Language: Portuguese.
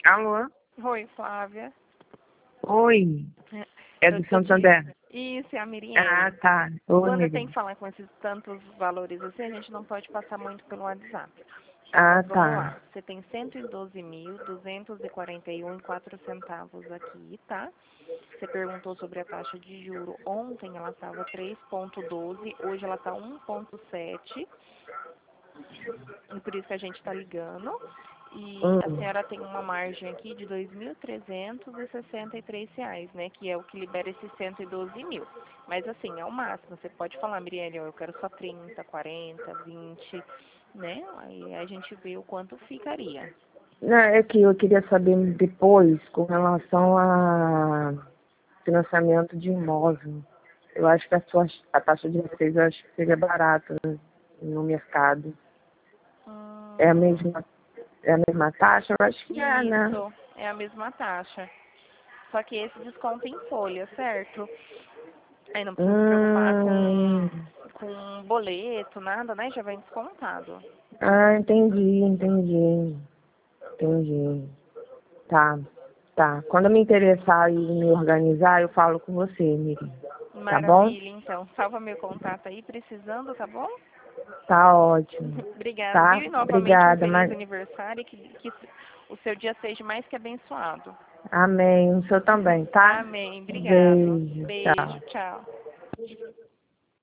Alô? Oi, Flávia. Oi, é Eu do tô Santander. Isso, é a Mirielle. Ah, tá. Oi, Quando tem Miriam. que falar com esses tantos valores assim, a gente não pode passar muito pelo WhatsApp. Ah, Mas vamos tá. lá. Você tem 112.241,04 aqui, tá? Você perguntou sobre a taxa de juro. Ontem ela estava 3,12, hoje ela está 1,7. E por isso que a gente está ligando. E a Hum. senhora tem uma margem aqui de R$ 2.363, né? Que é o que libera esses 112 mil. Mas assim, é o máximo. Você pode falar, Mirielle, ó, eu quero só 30, 40, 20, né? Aí a gente vê o quanto ficaria. Não, é que eu queria saber depois com relação a financiamento de imóvel. Eu acho que a taxa de vocês eu acho que seria barata no mercado. É a Hum, mesma, é a mesma taxa? Eu acho que é, né? isso, é a mesma taxa. Só que esse desconto em folha, certo? Aí não precisa se preocupar Hum. com boleto, nada, né? Já vem descontado. Ah, entendi. Tá, tá. Quando eu me interessar e me organizar, eu falo com você, Miriam. Tá bom? Maravilha, então. Salva meu contato aí, precisando, tá bom? Tá ótimo. Obrigada, viu? Tá? E novamente um Obrigada, feliz mas... aniversário e que o seu dia seja mais que abençoado. Amém. O senhor também, tá? Amém. Obrigado. Beijo. Beijo. Tchau. Tchau.